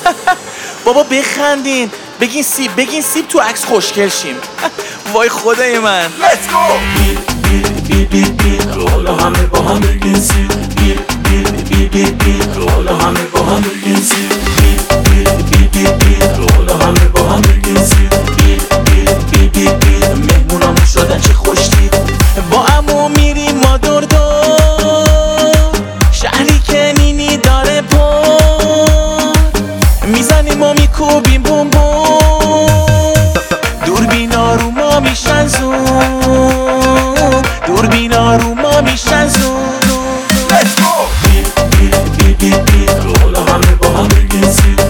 بابا بخندین، بگین سیب تو عکس خوشگل شیم. وای خدای من. Let's go. حالا همه با هم بگین سیب. حالا همه با هم بگین سیب. حالا همه با هم بگین سیب. مهمونامون شدن چه خوشتید. با عمو میریم ما دور شهری که نینی داره پر، میزنیم و میکوبیم بوم بوم، دوربینا رو ما میشن زوم، دوربینا رو ما میشن زوم. Let's go. حالا همه با هم بگین سیب.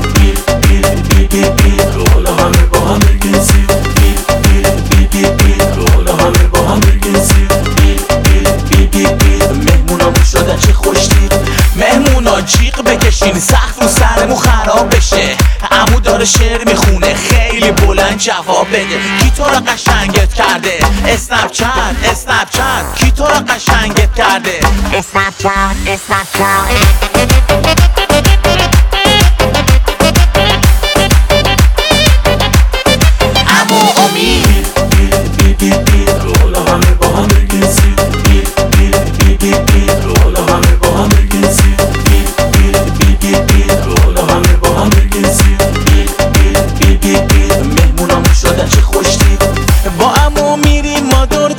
حالا همه با هم بگین سیب. حالا همه با هم بگین سیب. مهمونامون شدن چه خوشتید. مهمونا جیغ بکشین سقف رو سرمون خراب بشه. عمو داره شعر میخونه خیلی بلند جواب بده. کی تو رو قشنگت کرده؟ اسنپ چت کی تو رو قشنگت کرده؟ اسنپ چت عمو امید. حالا همه با هم بگین سیب. حالا همه با هم بگین سیب. حالا همه با هم بگین سیب. مهمونامون شدن چه خوشتید. با عمو میریم ما دور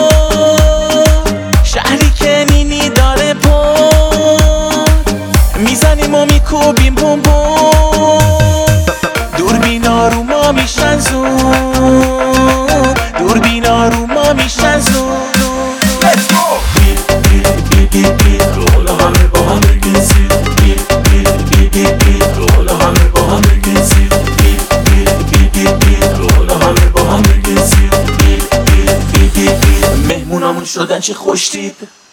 شهری که نینی داره پر، میزنیم و میکوبیم بوم بوم، دوربینا رو ما میشن زوم، دوربینا رو ما میشن زوم. Let's go. حالا همه با هم بگین سیب. حالا همه با هم بگین سیب. حالا همه با هم بگین سیب. مهمونامون شدن چه خوشتید.